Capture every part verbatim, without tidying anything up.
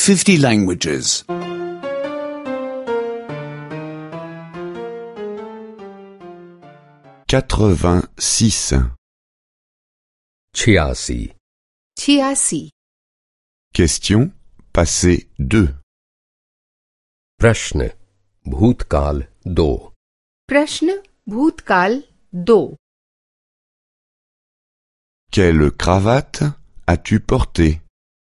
fifty languages. quatre-vingt-six. छियासी. छियासी. Question passé deux. प्रश्न भूतकाल दो. प्रश्न भूतकाल दो. Quelle cravate as-tu porté?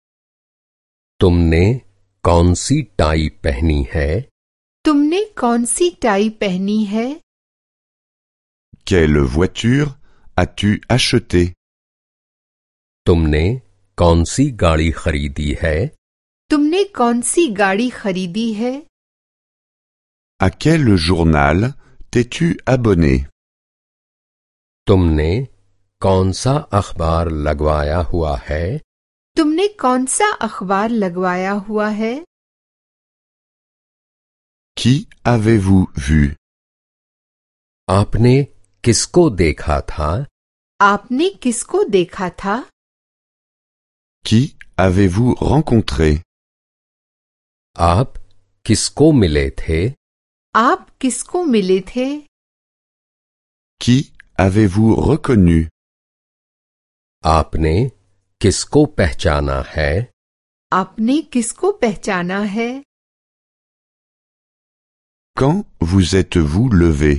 तुमने कौन सी टाई पहनी है? तुमने कौन सी टाई पहनी है? Quelle voiture as-tu acheté? तुमने कौन सी गाड़ी खरीदी है? तुमने कौन सी गाड़ी खरीदी है? À quel journal t'es-tu abonné? तुमने कौन सा अखबार लगवाया हुआ है? तुमने कौन सा अखबार लगवाया हुआ है? Qui avez-vous vu? आपने किसको देखा था? आपने किसको देखा था? Qui avez-vous rencontré? आप किसको मिले थे? आप किसको मिले थे? Qui avez-vous reconnu? आपने किसको पहचाना है? आपने किसको पहचाना है? Quand vous êtes-vous levé?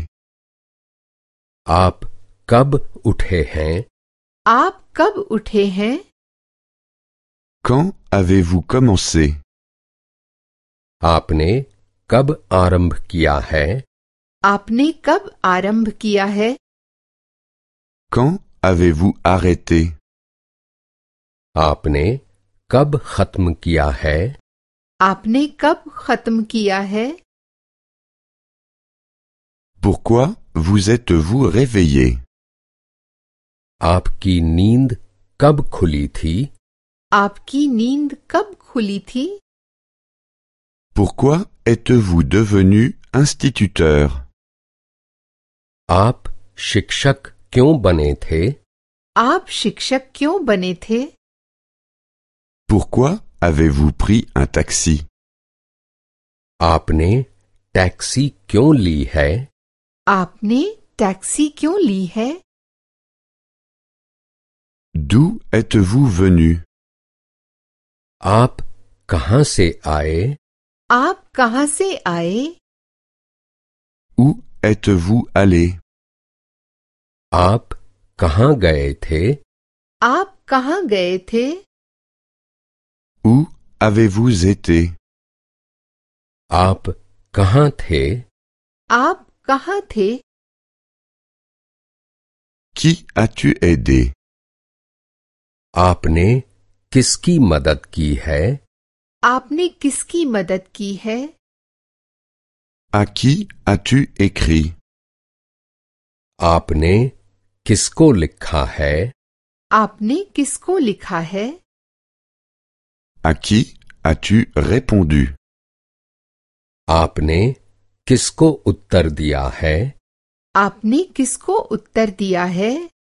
आप कब उठे हैं? आप कब उठे हैं? Quand avez-vous commencé? आपने कब आरंभ किया है? आपने कब आरंभ किया है? Quand avez-vous arrêté? आपने कब खत्म किया है? आपने कब खत्म किया है? Pourquoi vous êtes-vous réveillé? आपकी नींद कब खुली थी? आपकी नींद कब खुली थी? Pourquoi êtes-vous devenu instituteur? आप शिक्षक क्यों बने थे? आप शिक्षक क्यों बने थे? Pourquoi avez-vous pris un taxi? आपने टैक्सी क्यों ली है? आपने टैक्सी क्यों ली है? D'où êtes-vous venu? आप कहां से आए? आप कहां से आए? Où êtes-vous allé? आप कहां गए थे? आप कहां गए थे? Où avez-vous été? आप कहां थे? आप कहां थे? Qui as-tu aidé? आपने किसकी मदद की है? आपने किसकी मदद की है? À qui as-tu écrit? आपने किसको लिखा है? आपने किसको लिखा है? À qui as-tu répondu? आपने किसको उत्तर दिया है? आपने किसको उत्तर दिया है?